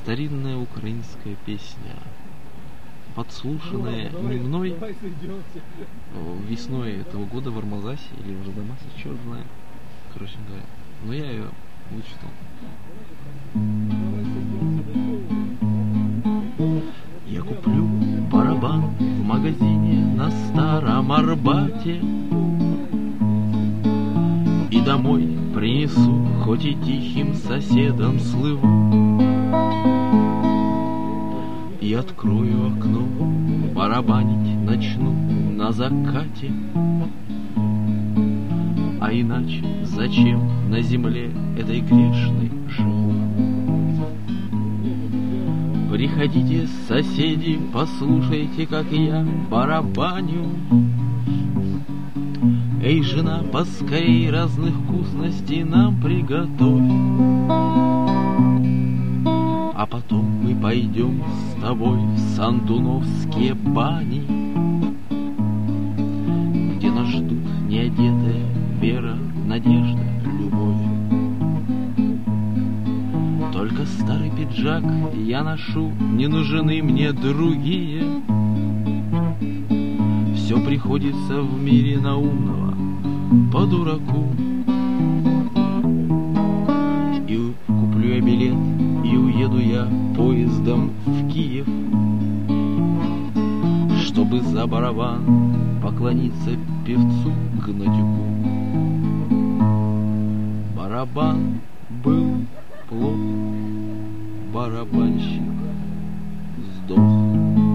Старинная украинская песня, подслушанная не мной весной этого года в Армазасе или в Арзамасе, черт знает, короче говоря. Но я ее вычитал. Я куплю барабан в магазине на Старом Арбате и домой принесу, хоть и тихим соседом слыву. И открою окно, барабанить начну на закате. А иначе зачем на земле этой грешной живу? Приходите, соседи, послушайте, как я барабаню. Эй, жена, поскорей разных вкусностей нам приготовь. А потом мы пойдем с тобой в сандуновские бани, где нас ждут неодетая вера, надежда, любовь. Только старый пиджак я ношу, не нужны мне другие. Все приходится в мире на умного по дураку. И куплю я билет, и уеду я поездом в Киев, чтобы за барабан поклониться певцу Гнатюку. Барабан был плох, барабанщик сдох.